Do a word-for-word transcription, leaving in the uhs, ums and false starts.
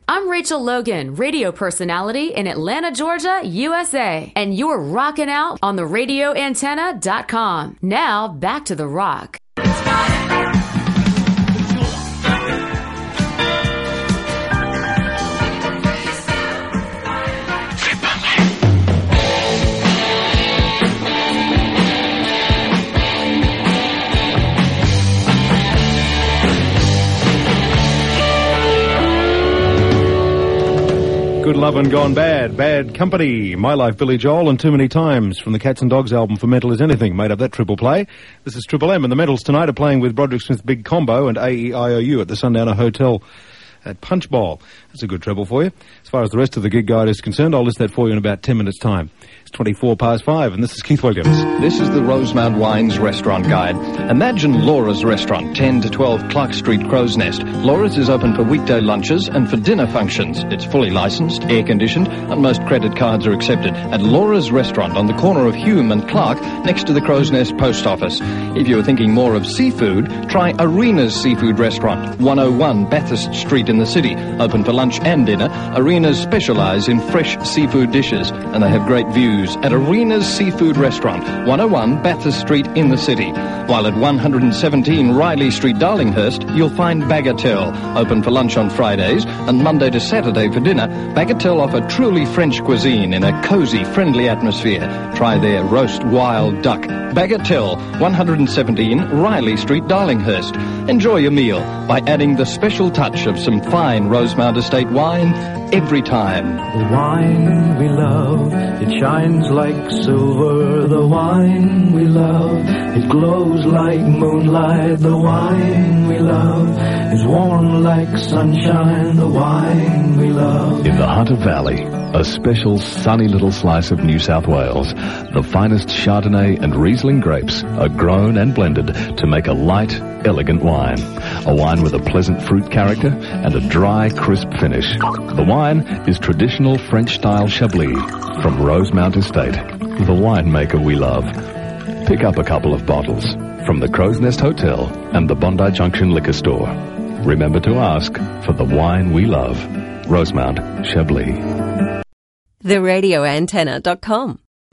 I'm Rachel Logan, radio personality in Atlanta, Georgia, U S A. And you're rocking out on the radio antenna dot com. Now, back to The Rock. Good Love and Gone Bad, Bad Company, My Life, Billy Joel, and Too Many Times from the Cats and Dogs album For Mental Is Anything, made up that triple play. This is Triple M, and the Mentals tonight are playing with Broderick Smith's Big Combo and A E I O U at the Sundowner Hotel at Punch Bowl. That's a good treble for you. As far as the rest of the gig guide is concerned, I'll list that for you in about ten minutes' time. It's twenty-four past five, and this is Keith Williams. This is the Rosemount Wines Restaurant Guide. Imagine Laura's Restaurant, ten to twelve Clark Street, Crow's Nest. Laura's is open for weekday lunches and for dinner functions. It's fully licensed, air-conditioned, and most credit cards are accepted. At Laura's Restaurant on the corner of Hume and Clark, next to the Crow's Nest Post Office. If you're thinking more of seafood, try Arena's Seafood Restaurant, one oh one Bathurst Street in the city. Open for lunch and dinner. Arena's specialise in fresh seafood dishes, and they have great views at Arena's Seafood Restaurant, one oh one Bathurst Street in the city. While at one seventeen Riley Street, Darlinghurst, you'll find Bagatelle, open for lunch on Fridays and Monday to Saturday for dinner. Bagatelle offer truly French cuisine in a cosy, friendly atmosphere. Try their roast wild duck. Bagatelle, one seventeen Riley Street, Darlinghurst. Enjoy your meal by adding the special touch of some fine Rosemount Estate wine every time. The wine we love, it shines like silver. The wine we love, it glows like moonlight. The wine we love is warm like sunshine. The wine we love. In the Hunter Valley, a special sunny little slice of New South Wales, the finest Chardonnay and Riesling grapes are grown and blended to make a light, elegant wine. A wine with a pleasant fruit character and a dry, crisp finish. The wine is traditional French-style Chablis from Rosemount Estate, the winemaker we love. Pick up a couple of bottles from the Crow's Nest Hotel and the Bondi Junction Liquor Store. Remember to ask for the wine we love. Rosemount Chablis. the radio antenna dot com